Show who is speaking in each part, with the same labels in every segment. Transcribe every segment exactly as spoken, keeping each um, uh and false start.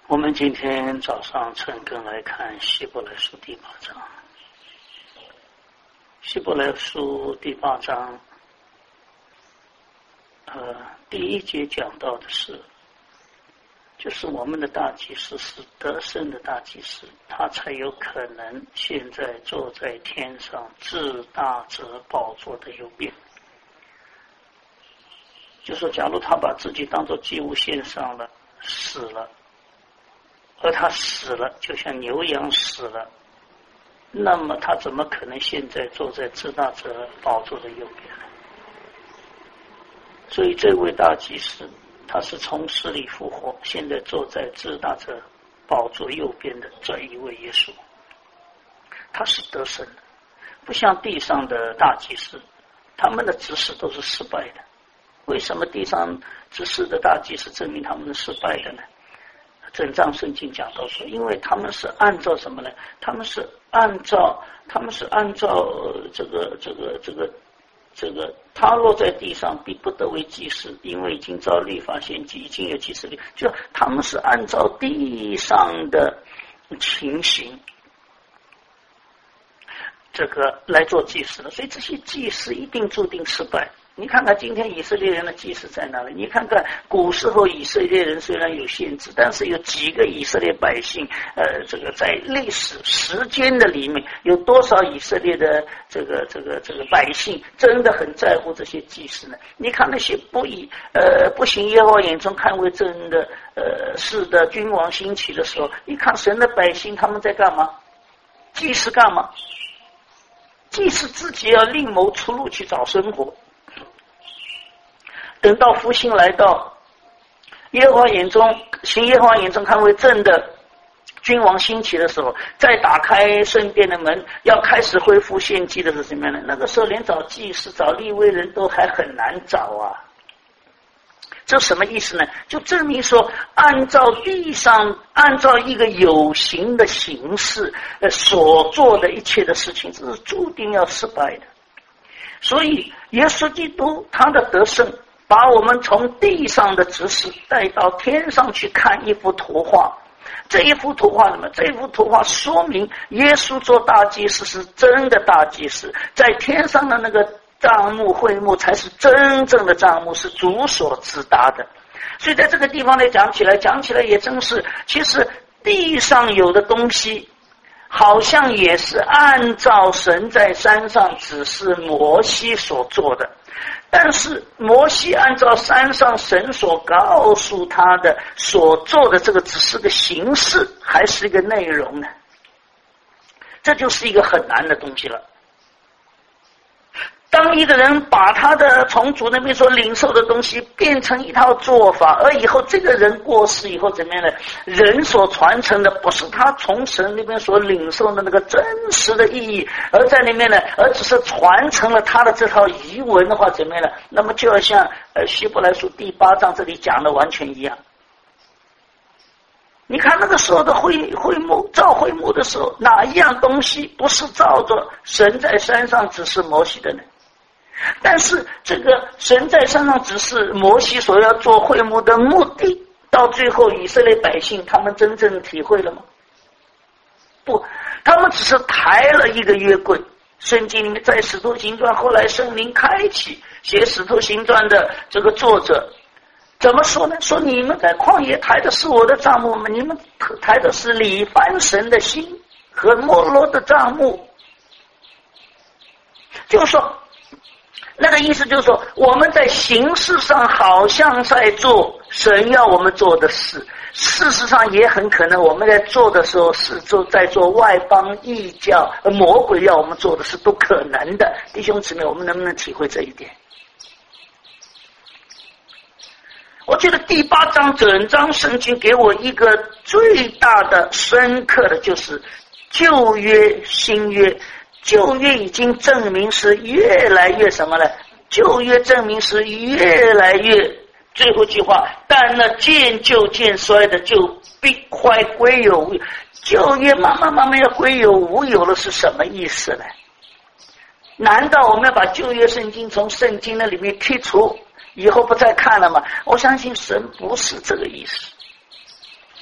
Speaker 1: 我们今天早上陈根来看希伯来书第八章。希伯来书第八章，呃，第一节讲到的是，就是我们的大祭司是得胜的大祭司，他才有可能现在坐在天上至大者宝座的右边。就说假如他把自己当作祭物献上了，死了，而他死了就像牛羊死了，那么他怎么可能现在坐在至大者宝座的右边呢？所以这位大祭司他是从死里复活，现在坐在至大者宝座右边的这一位耶稣，他是得胜的，不像地上的大祭司，他们的执事都是失败的。为什么地上执事的大祭司证明他们是失败的呢？整章圣经讲到说，因为他们是按照什么呢？他们是按照他们是按照这个这个这个这个，他落在地上必不得为祭司，因为已经照律法献祭，已经有祭司律，就他们是按照地上的情形这个来做祭司的，所以这些祭司一定注定失败。你看看今天以色列人的祭司在哪里？你看看古时候以色列人虽然有限制，但是有几个以色列百姓，呃，这个在历史时间的里面，有多少以色列的这个这个这个百姓真的很在乎这些祭司呢？你看那些不以呃不行耶和华眼中看为正的呃是的君王兴起的时候，你看神的百姓他们在干嘛？祭司干嘛？祭司自己要另谋出路去找生活。等到复兴来到，耶和华眼中行耶和华眼中看为正的君王兴起的时候，再打开圣殿的门，要开始恢复献祭的是什么样的？那个时候连找祭司找利未人都还很难找啊。这什么意思呢？就证明说，按照地上按照一个有形的形式呃所做的一切的事情，这是注定要失败的。所以耶稣基督他的得胜，把我们从地上的执事带到天上去看一幅图画。这一幅图画什么？这一幅图画说明耶稣做大祭司是真的大祭司，在天上的那个帐幕会幕才是真正的帐幕，是主所支搭的。所以在这个地方来讲起来讲起来也真是，其实地上有的东西好像也是按照神在山上指示摩西所做的，但是摩西按照山上神所告诉他的所做的这个只是个形式，还是一个内容呢？这就是一个很难的东西了。当一个人把他的从主那边所领受的东西变成一套做法，而以后这个人过世以后怎么样呢？人所传承的不是他从神那边所领受的那个真实的意义，而在里面呢，而只是传承了他的这套遗文的话，怎么样呢？那么就要像呃希伯来书第八章这里讲的完全一样。你看那个时候的会会幕造会幕的时候，哪一样东西不是照着神在山上指示摩西的呢？但是这个神在山上指示摩西所要做会幕的目的，到最后以色列百姓他们真正体会了吗？不，他们只是抬了一个约柜。圣经里面在使徒行传，后来圣灵开启写使徒行传的这个作者怎么说呢？说你们在旷野抬的是我的帐幕吗？你们抬的是里番神的心和摩罗的帐幕。就是说那个意思就是说，我们在形式上好像在做神要我们做的事，事实上也很可能我们在做的时候是做在做外邦异教魔鬼要我们做的事，都可能的。弟兄姊妹，我们能不能体会这一点？我觉得第八章整章圣经给我一个最大的深刻的就是旧约新约。旧约已经证明是越来越什么呢？旧约证明是越来越，最后一句话，但那渐旧渐衰的就必快归有无有。旧约慢慢慢慢要归有无有了，是什么意思呢？难道我们要把旧约圣经从圣经那里面剔除，以后不再看了吗？我相信神不是这个意思。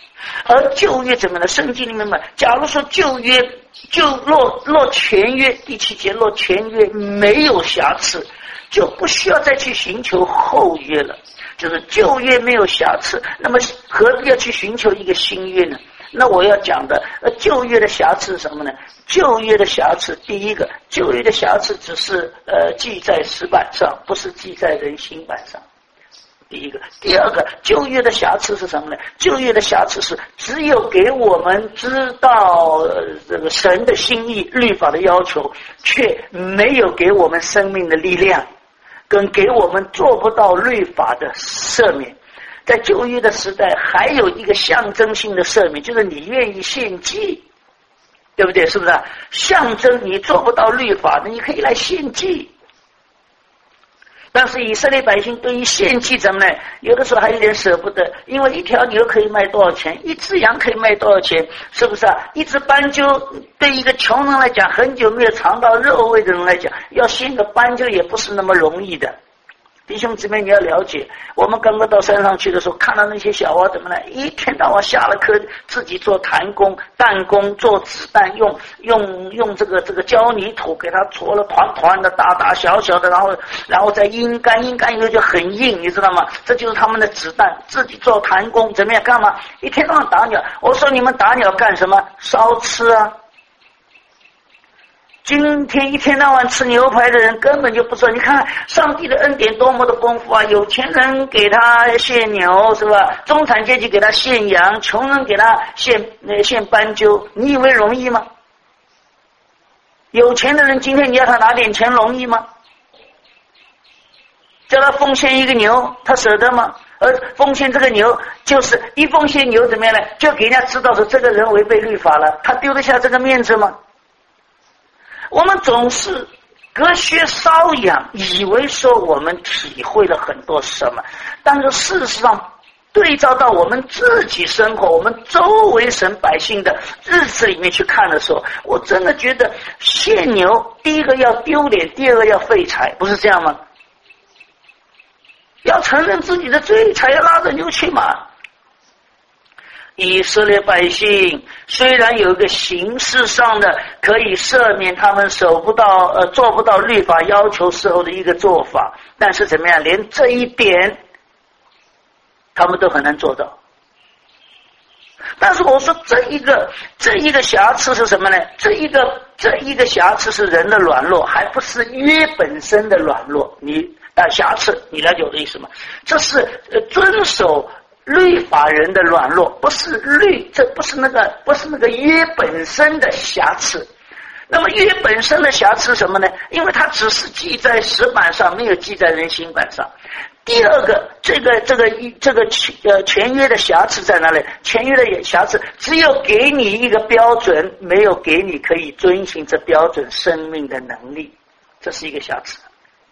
Speaker 1: 而旧约怎么呢？圣经里面嘛，假如说旧约就若若全约，第七节若全约没有瑕疵，就不需要再去寻求后约了。就是旧约没有瑕疵，那么何必要去寻求一个新约呢？那我要讲的呃，旧约的瑕疵是什么呢？旧约的瑕疵，第一个，旧约的瑕疵只是呃记在石板上，不是记在人心板上。第一个，第二个，旧约的瑕疵是什么呢？旧约的瑕疵是只有给我们知道、呃、这个神的心意、律法的要求，却没有给我们生命的力量，跟给我们做不到律法的赦免。在旧约的时代，还有一个象征性的赦免，就是你愿意献祭，对不对？是不是、啊？象征你做不到律法的，你可以来献祭。但是以色列百姓对于献祭怎么呢？有的时候还有点舍不得，因为一条牛可以卖多少钱，一只羊可以卖多少钱，是不是啊？一只斑鸠对一个穷人来讲，很久没有尝到肉味的人来讲，要献个斑鸠也不是那么容易的。弟兄姊妹，你要了解，我们刚刚到山上去的时候，看到那些小娃怎么呢？一天到晚下了课，自己做弹弓、弹弓，做子弹，用用用这个这个胶泥土给它搓了团团的、大大小小的，然后然后再阴干，阴干以后就很硬，你知道吗？这就是他们的子弹，自己做弹弓，怎么样？干嘛？一天到晚打鸟。我说你们打鸟干什么？烧吃啊！今天一天到晚吃牛排的人根本就不知道，你看上帝的恩典多么的丰富啊！有钱人给他献牛是吧？中产阶级给他献羊，穷人给他献呃献斑鸠，你以为容易吗？有钱的人今天你要他拿点钱容易吗？叫他奉献一个牛，他舍得吗？而奉献这个牛，就是一奉献牛怎么样呢？就给人家知道说这个人违背律法了，他丢得下这个面子吗？我们总是隔靴搔痒，以为说我们体会了很多什么，但是事实上对照到我们自己生活，我们周围省百姓的日子里面去看的时候，我真的觉得献牛第一个要丢脸，第二个要废柴，不是这样吗？要承认自己的罪，才要拉着牛去马。以色列百姓虽然有一个形式上的可以赦免他们守不到呃做不到律法要求时候的一个做法，但是怎么样，连这一点他们都很难做到。但是我说这一个这一个瑕疵是什么呢？这一个这一个瑕疵是人的软弱，还不是约本身的软弱。你啊瑕疵，你了解我的意思吗？这是呃遵守律法人的软弱，不是律，这不是那个不是那个约本身的瑕疵。那么约本身的瑕疵什么呢？因为它只是记在石板上，没有记在人心板上。第二个，这个这个这个呃全约的瑕疵在哪里？全约的瑕疵只有给你一个标准，没有给你可以遵循这标准生命的能力，这是一个瑕疵。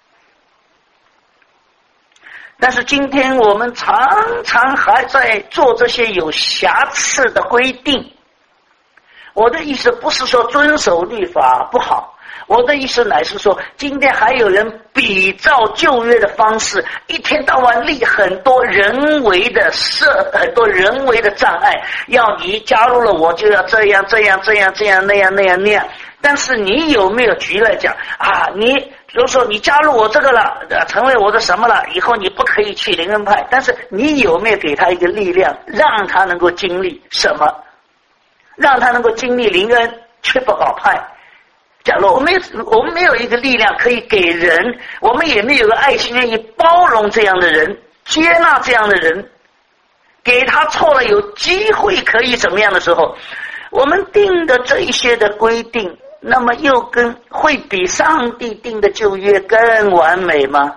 Speaker 1: 但是今天我们常常还在做这些有瑕疵的规定。我的意思不是说遵守律法不好，我的意思乃是说，今天还有人比照旧约的方式，一天到晚立很多人为的设很多人为的障碍，要你加入了我就要这样这样这样这样那样那样那样。但是你有没有举例讲啊？你比如说你加入我这个了，成为我的什么了，以后你不可以去灵恩派，但是你有没有给他一个力量，让他能够经历什么？让他能够经历灵恩，却不搞派。假如我们我们没有一个力量可以给人，我们也没有个爱心愿意包容这样的人，接纳这样的人，给他错了有机会可以怎么样的时候，我们定的这一些的规定，那么又跟会比上帝定的旧约更完美吗？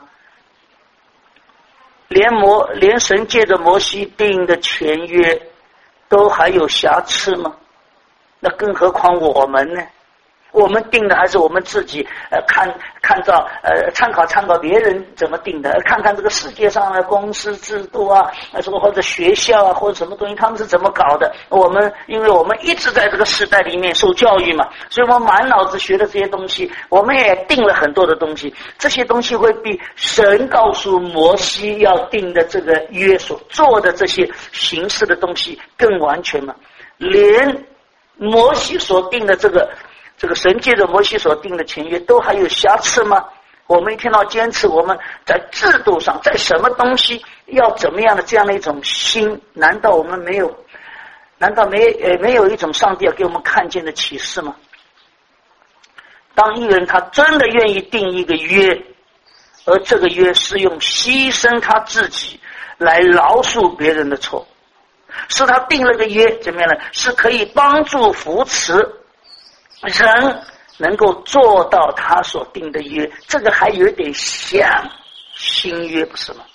Speaker 1: 连摩连神借着摩西定的全约都还有瑕疵吗？那更何况我们呢？ 我们定的还是我们自己呃看看照呃参考参考别人怎么定的，看看这个世界上的公司制度啊，什么或者学校啊或者什么东西他们是怎么搞的。我们因为我们一直在这个时代里面受教育嘛，所以我们满脑子学的这些东西，我们也定了很多的东西，这些东西会比神告诉摩西要定的这个约所做的这些形式的东西更完全嘛。连摩西所定的这个这个神界的摩西所定的前约都还有瑕疵吗？我们一天到坚持我们在制度上在什么东西要怎么样的这样的一种心，难道我们没有难道没呃没有一种上帝要给我们看见的启示吗？当一个人他真的愿意定一个约，而这个约是用牺牲他自己来饶恕别人的错，是他定了个约怎么样呢？是可以帮助扶持人能够做到他所定的约，这个还有点像新约，不是吗？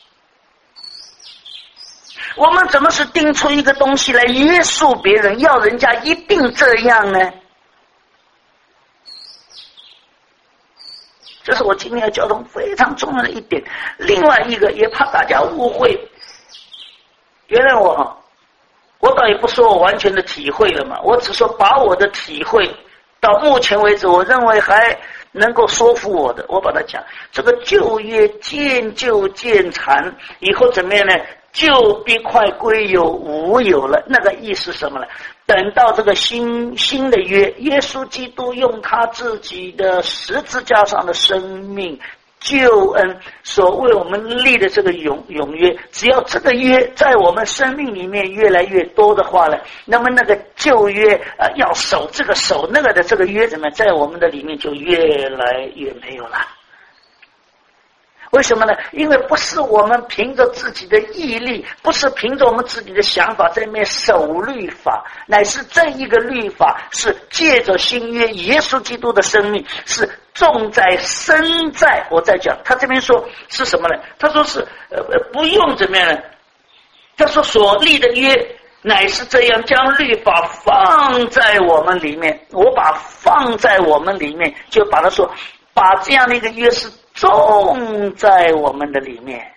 Speaker 1: 我们怎么是定出一个东西来约束别人，要人家一定这样呢？这是我今天要交通非常重要的一点。另外一个也怕大家误会，原谅我哈，我倒也不说我完全的体会了嘛，我只说把我的体会到目前为止我认为还能够说服我的，我把它讲，这个旧约渐旧渐残，以后怎么样呢？旧必快归有无有了，那个意思什么呢？等到这个新新的约，耶稣基督用他自己的十字架上的生命救恩所为我们立的这个永永约，只要这个约在我们生命里面越来越多的话呢，那么那个旧约呃要守这个守那个的这个约怎么在我们的里面就越来越没有了。为什么呢？因为不是我们凭着自己的毅力，不是凭着我们自己的想法在那边守律法，乃是这一个律法是借着新约耶稣基督的生命，是重在身在。我在讲他这边说是什么呢？他说是呃不用怎么样呢？他说所立的约乃是这样，将律法放在我们里面，我把放在我们里面，就把他说把这样的一个约是种在我们的里面，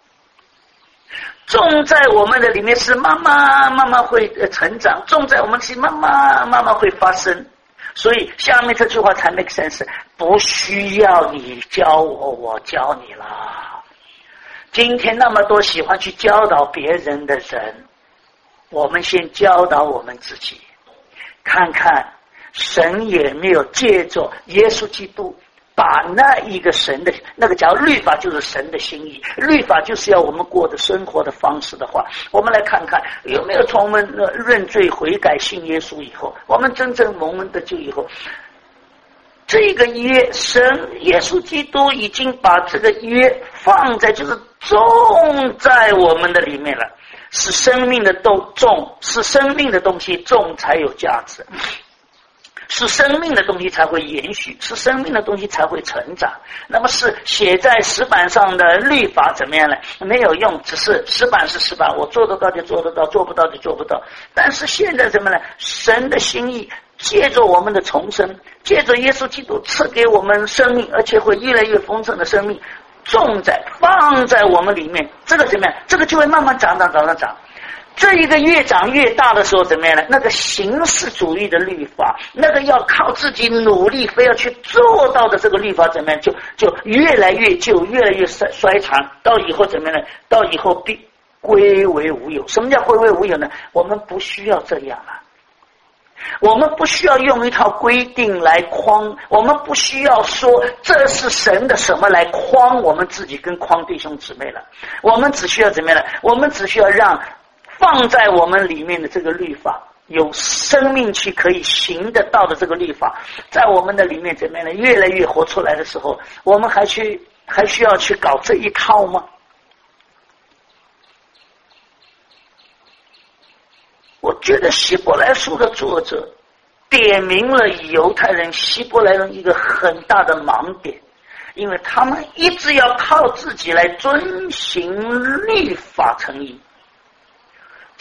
Speaker 1: 种在我们的里面是慢慢慢慢会成长，种在我们是慢慢慢慢会发生。所以下面这句话才 make sense， 不需要你教我，我教你啦。今天那么多喜欢去教导别人的人，我们先教导我们自己，看看神也没有借着耶稣基督把那一个神的那个叫律法，就是神的心意，律法就是要我们过的生活的方式的话，我们来看看有没有从我们认罪悔改信耶稣以后，我们真正蒙恩得救以后，这个约神耶稣基督已经把这个约放在，就是种在我们的里面了，是生命的都种，是生命的东西种才有价值，是生命的东西才会延续，是生命的东西才会成长。那么是写在石板上的律法怎么样呢？没有用，只是石板是石板，我做得到就做得到，做不到就做不到。但是现在什么呢？神的心意借着我们的重生，借着耶稣基督赐给我们生命，而且会越来越丰盛的生命种在放在我们里面，这个怎么样？这个就会慢慢长长长长长。这一个越长越大的时候怎么样呢？那个形式主义的律法，那个要靠自己努力非要去做到的这个律法怎么样？就就越来越旧，越来越衰衰残，到以后怎么样呢？到以后必归为无有。什么叫归为无有呢？我们不需要这样了，我们不需要用一套规定来框，我们不需要说这是神的什么来框我们自己跟框弟兄姊妹了。我们只需要怎么样呢？我们只需要让放在我们里面的这个律法，有生命去可以行得到的这个律法，在我们的里面怎么样呢？越来越活出来的时候，我们还去还需要去搞这一套吗？我觉得希伯来书的作者点明了犹太人希伯来人一个很大的盲点，因为他们一直要靠自己来遵行律法成义。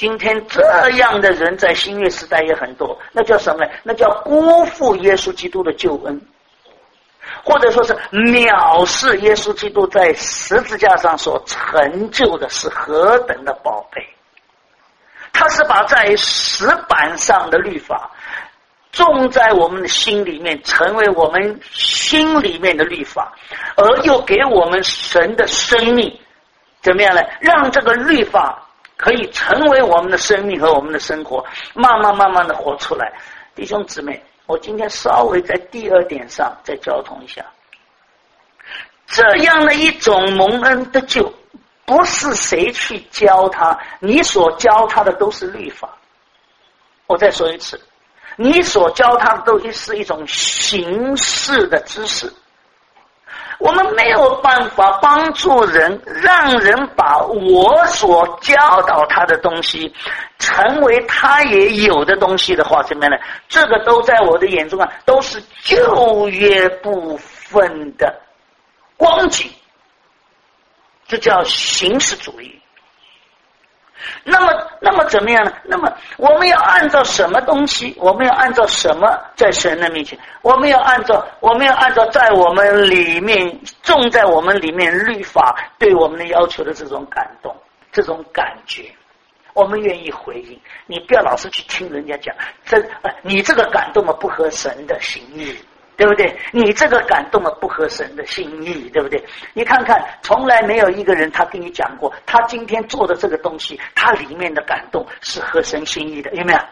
Speaker 1: 今天这样的人在新约时代也很多，那叫什么呢？那叫辜负耶稣基督的救恩，或者说是藐视耶稣基督在十字架上所成就的是何等的宝贝。他是把在石板上的律法种在我们的心里面，成为我们心里面的律法，而又给我们神的生命，怎么样呢？让这个律法可以成为我们的生命和我们的生活，慢慢慢慢的活出来。弟兄姊妹，我今天稍微在第二点上再交通一下，这样的一种蒙恩的救，不是谁去教他，你所教他的都是律法。我再说一次，你所教他的都是一种形式的知识。我们没有办法帮助人，让人把我所教导他的东西成为他也有的东西的话，怎么样呢？这个都在我的眼中啊，都是旧约部分的光景，这叫形式主义。那么那么怎么样呢？那么我们要按照什么东西？我们要按照什么在神的面前？我们要按照我们要按照在我们里面种在我们里面律法对我们的要求的这种感动，这种感觉，我们愿意回应。你不要老是去听人家讲，这呃你这个感动了不合神的心意，对不对？你这个感动了不合神的心意，对不对？你看看，从来没有一个人他跟你讲过，他今天做的这个东西，他里面的感动是合神心意的，有没有？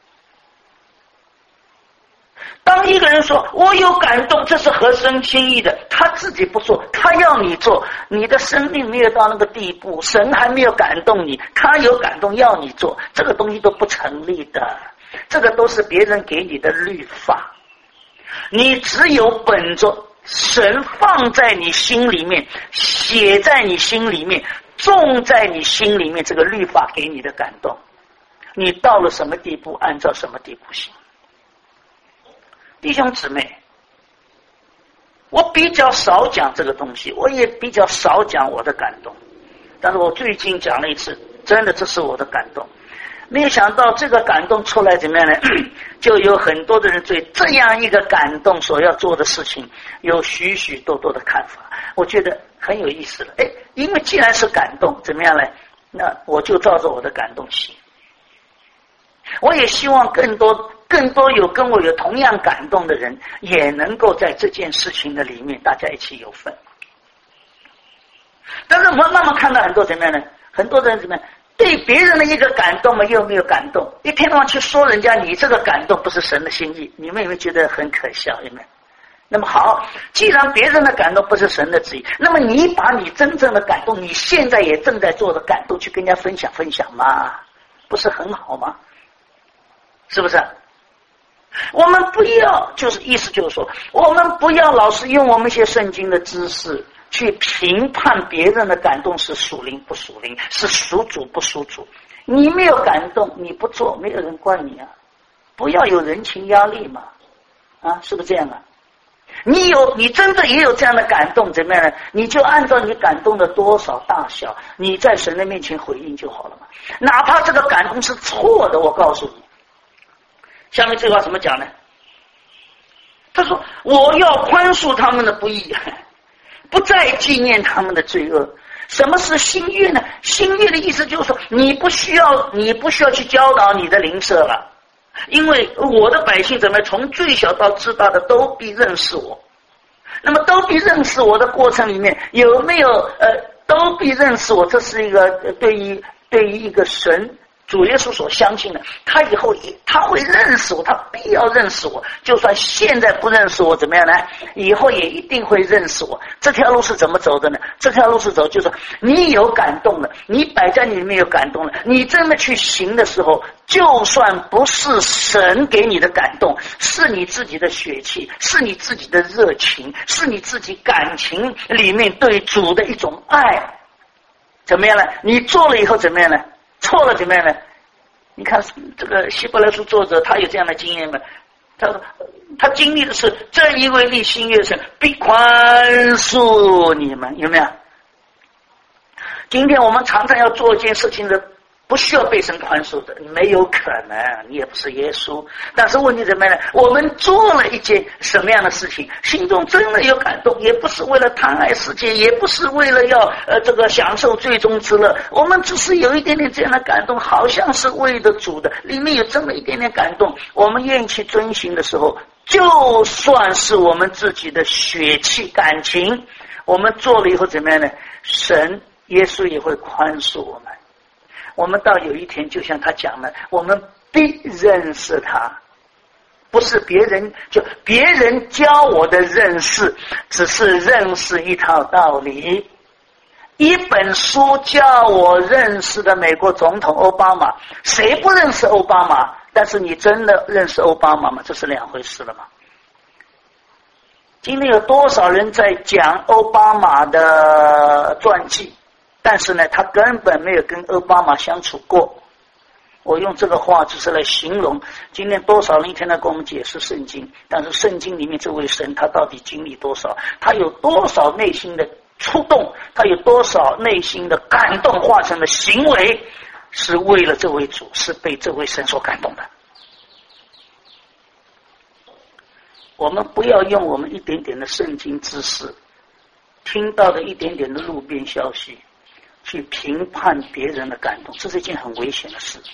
Speaker 1: 当一个人说我有感动，这是合神心意的，他自己不做，他要你做，你的生命没有到那个地步，神还没有感动你，他有感动要你做，这个东西都不成立的，这个都是别人给你的律法。你只有本着神放在你心里面，写在你心里面，种在你心里面，这个律法给你的感动，你到了什么地步，按照什么地步行。弟兄姊妹，我比较少讲这个东西，我也比较少讲我的感动，但是我最近讲了一次，真的这是我的感动。没有想到这个感动出来怎么样呢？就有很多的人对这样一个感动所要做的事情有许许多多的看法，我觉得很有意思了。哎，因为既然是感动，怎么样呢？那我就照着我的感动行。我也希望更多更多有跟我有同样感动的人，也能够在这件事情的里面大家一起有份。但是我们慢慢看到很多怎么样呢？很多人怎么样？对别人的一个感动嘛，又没有感动，一天到晚去说人家你这个感动不是神的心意，你们有没有觉得很可笑？有没有？那么好，既然别人的感动不是神的旨意，那么你把你真正的感动，你现在也正在做的感动去跟人家分享分享嘛，不是很好吗？是不是？我们不要，就是意思就是说，我们不要老是用我们一些圣经的知识去评判别人的感动是属灵不属灵，是属主不属主。你没有感动，你不做，没有人怪你啊！不要有人情压力嘛，啊，是不是这样啊？你有，你真的也有这样的感动，怎么样呢？你就按照你感动的多少大小，你在神的面前回应就好了嘛。哪怕这个感动是错的，我告诉你，下面这句话怎么讲呢？他说：“我要宽恕他们的不义。”不再纪念他们的罪恶。什么是新约呢？新约的意思就是说，你不需要，你不需要去教导你的邻舍了，因为我的百姓怎么从最小到至大的都必认识我。那么都必认识我的过程里面，有没有呃都必认识我？这是一个对于对于一个神。主耶稣所相信的，他以后他会认识我，他必要认识我。就算现在不认识我，怎么样呢？以后也一定会认识我。这条路是怎么走的呢？这条路是走，就是说你有感动了，你摆在你里面有感动了，你真的去行的时候，就算不是神给你的感动，是你自己的血气，是你自己的热情，是你自己感情里面对主的一种爱，怎么样呢？你做了以后怎么样呢？错了怎么样呢？你看这个希伯来书作者，他有这样的经验吗？他说他经历的是这一位立新约神必宽恕你们，有没有？今天我们常常要做一件事情的不需要被神宽恕的，没有可能，你也不是耶稣。但是问题怎么样呢？我们做了一件什么样的事情，心中真的有感动，也不是为了贪爱世界，也不是为了要呃这个享受最终之乐，我们只是有一点点这样的感动，好像是为了主的，里面有这么一点点感动，我们愿意去遵行的时候，就算是我们自己的血气感情，我们做了以后怎么样呢？神耶稣也会宽恕我们。我们到有一天就像他讲的，我们必认识他，不是别人，就别人教我的认识只是认识一套道理。一本书教我认识的美国总统奥巴马，谁不认识奥巴马？但是你真的认识奥巴马吗？这是两回事了吗？今天有多少人在讲奥巴马的传记，但是呢他根本没有跟奥巴马相处过。我用这个话只是来形容今天多少人一天在跟我们解释圣经，但是圣经里面这位神他到底经历多少，他有多少内心的触动，他有多少内心的感动化成的行为，是为了这位主，是被这位神所感动的。我们不要用我们一点点的圣经知识，听到的一点点的路边消息去评判别人的感动，这是一件很危险的事。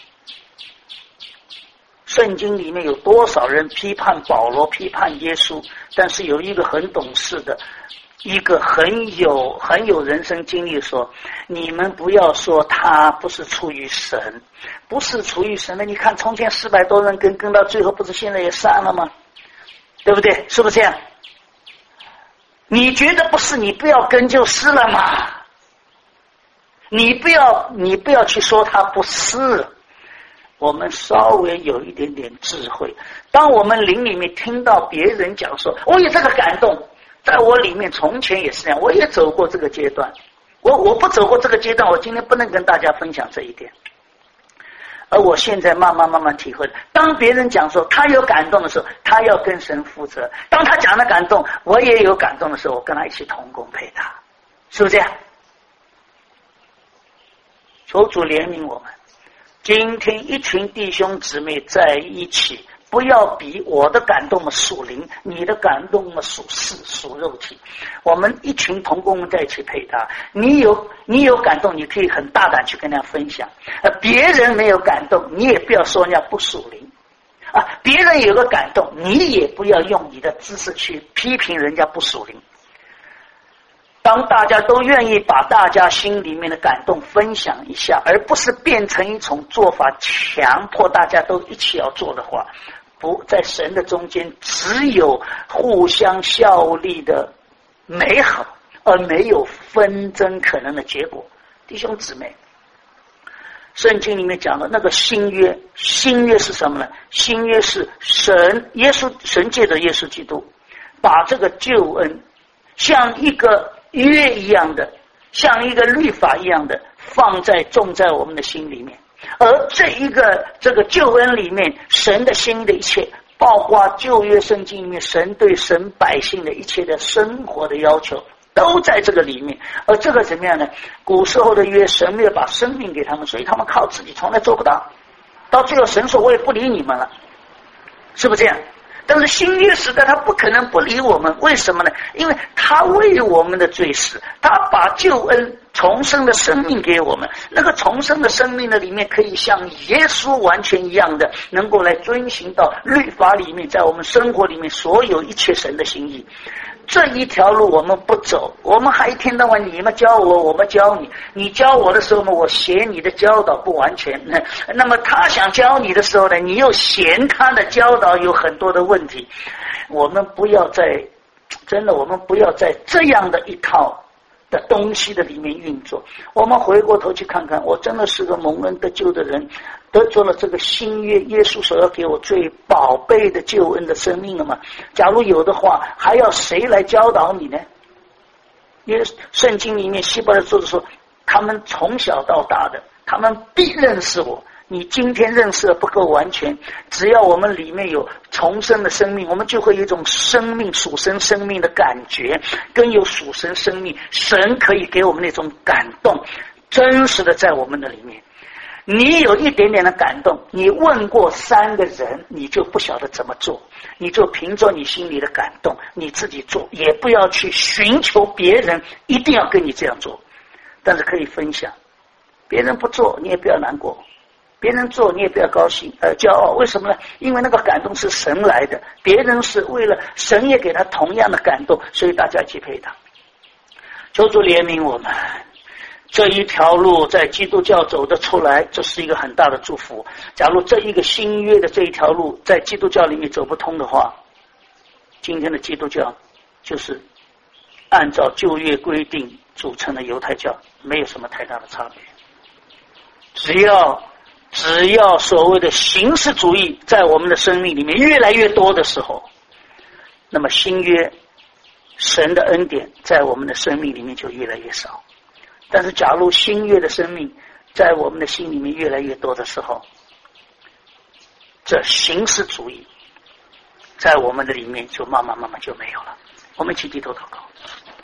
Speaker 1: 圣经里面有多少人批判保罗，批判耶稣，但是有一个很懂事的，一个很有很有人生经历说，你们不要说他不是出于神，不是出于神的，你看从前四百多人跟跟到最后，不是现在也散了吗？对不对？是不是这样？你觉得不是，你不要跟就是了嘛。你不要你不要去说他不是。我们稍微有一点点智慧，当我们灵里面听到别人讲说我有这个感动，在我里面从前也是这样，我也走过这个阶段，我我不走过这个阶段，我今天不能跟大家分享这一点。而我现在慢慢慢慢体会，当别人讲说他有感动的时候，他要跟神负责，当他讲的感动我也有感动的时候，我跟他一起同工陪他，是不是这样？求主怜悯我们，今天一群弟兄姊妹在一起，不要比我的感动嘛属灵，你的感动嘛属世属肉体，我们一群同工在一起陪他，你有你有感动，你可以很大胆去跟人家分享，而别人没有感动，你也不要说人家不属灵啊，别人有个感动，你也不要用你的知识去批评人家不属灵。当大家都愿意把大家心里面的感动分享一下，而不是变成一种做法强迫大家都一起要做的话，不在神的中间只有互相效力的美好，而没有纷争可能的结果。弟兄姊妹，圣经里面讲的那个新约，新约是什么呢？新约是神耶稣神借着耶稣基督把这个救恩像一个约一样的，像一个律法一样的放在种在我们的心里面，而这一个这个救恩里面，神的心的一切，包括旧约圣经里面神对神百姓的一切的生活的要求，都在这个里面。而这个怎么样呢？古时候的约，神没有把生命给他们，所以他们靠自己从来做不到，到最后神说我也不理你们了，是不是这样？但是新约时代他不可能不理我们，为什么呢？因为他为我们的罪死，他把救恩重生的生命给我们，那个重生的生命的里面可以像耶稣完全一样的能够来遵行到律法里面，在我们生活里面所有一切神的心意。这一条路我们不走，我们还一天到晚你们教我我们教你，你教我的时候呢，我嫌你的教导不完全，那那么他想教你的时候呢，你又嫌他的教导有很多的问题。我们不要在真的我们不要在这样的一套的东西的里面运作。我们回过头去看看，我真的是个蒙恩得救的人，得着了这个新约耶稣所要给我最宝贝的救恩的生命了吗？假如有的话，还要谁来教导你呢？因为圣经里面希伯来作者说，他们从小到大的，他们必认识我。你今天认识的不够完全，只要我们里面有重生的生命，我们就会有一种生命属神生命的感觉，跟有属神生命，神可以给我们那种感动真实的在我们的里面。 你有一点点的感动，你问过三个人，你就不晓得怎么做，你就凭着你心里的感动，你自己做，也不要去寻求别人一定要跟你这样做，但是可以分享。别人不做，你也不要难过；别人做，你也不要高兴，呃，骄傲。为什么呢？因为那个感动是神来的，别人是为了神也给他同样的感动，所以大家一起配他。求主怜悯我们。这一条路在基督教走得出来，这是一个很大的祝福。假如这一个新约的这一条路在基督教里面走不通的话，今天的基督教就是按照旧约规定组成的犹太教，没有什么太大的差别。只要只要所谓的形式主义在我们的生命里面越来越多的时候，那么新约神的恩典在我们的生命里面就越来越少。但是假如新约的生命在我们的心里面越来越多的时候，这形式主义在我们的里面就慢慢慢慢就没有了。我们一起低头祷告。